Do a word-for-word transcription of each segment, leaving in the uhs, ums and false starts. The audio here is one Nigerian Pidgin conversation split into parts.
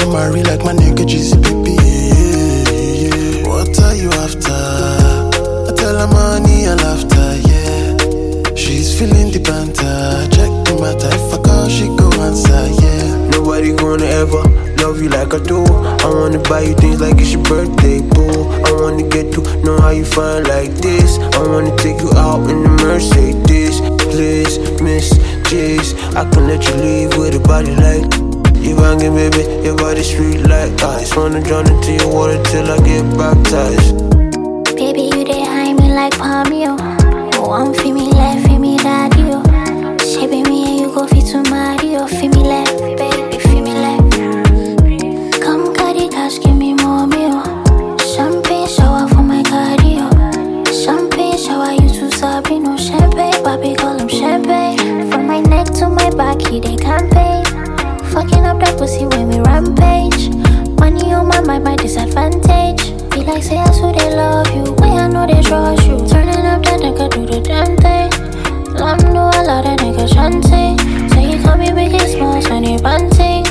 marry like my nigga Jeezy, baby. Yeah, yeah, yeah. What are you after? I tell her money and laughter, yeah. She's feeling the banter. Check the matter, if I call, she go answer, yeah. Nobody gonna ever love you like I do. I wanna buy you things like it's your birthday, boo. I wanna get to know how you find like this. I wanna take you out in the Mercedes. Please, Miss J's, I can let you leave with a body like you banging, baby, your body sweet like ice. Wanna drown into your water till I get baptized. Baby, you dey hide me like Palmio. Oh, I'm feel me left, feel me daddy, oh. Shaping me and you go fit to Mario. Feel me left, baby, feel me left. Come carry cash, give me more meal. Champagne shower for my cardio. Champagne shower, you too sabi, no champagne. Papi call him champagne. From my neck to my back, he dey campaign. Fucking up that pussy when we rampage. Money on my mind, my disadvantage. Be like say I so they love you, way I know they trust you. Turning up that nigga do the damn thing. Love know a lot of niggas chanting. Say he call me big and small, so he bunting.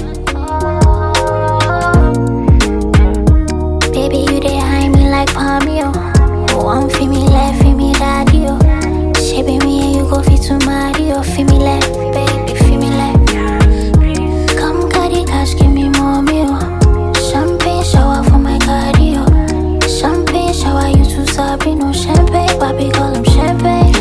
Baby, you dey hide me like Palmio. Oh, I'm feel me left, feel me daddy, oh. Shaping me and you go fit to Mario. Feel me left, baby, feel me left. Come carry cash, give me more meal. Champagne shower for my cardio. Champagne shower, you too sabi, no champagne. Papi call him champagne.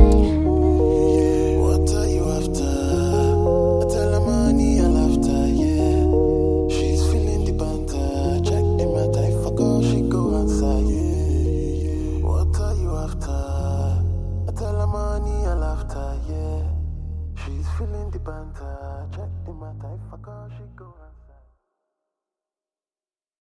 What are you after? I tell her money and laughter, yeah. She's feeling the banter. Check the matter, if I call, she go answer, yeah. What are you after? I tell her money and laughter, yeah. She's feeling the banter. Check the matter, if I call, she go answer.